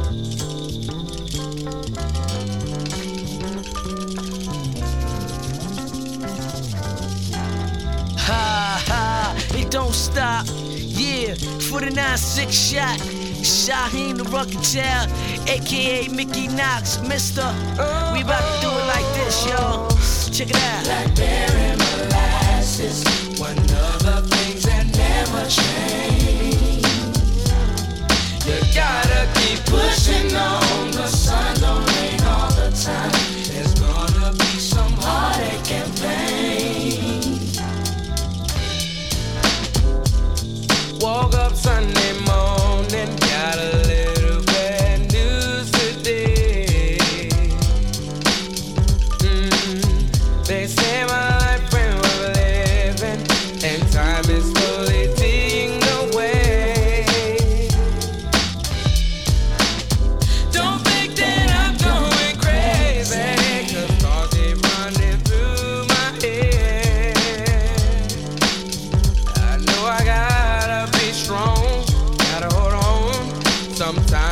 Ha ha, it don't stop. Yeah, for the 9-6 shot. Shaheem the Rugged Child, aka Mickey Knox, Mister. We about to do it like this, y'all. Check it out. Blackberry molasses, one of the things that never change. You gotta keep pushing on, the sun don't rain all the time. There's gonna be some heartache and pain. Woke up Sunday morning, got a little bad news today. They say my life ain't worth living, and time is slowly ticking away. Don't think that I'm going crazy, 'cause thoughts keep running through my head. I know I gotta be strong, gotta hold on. Sometimes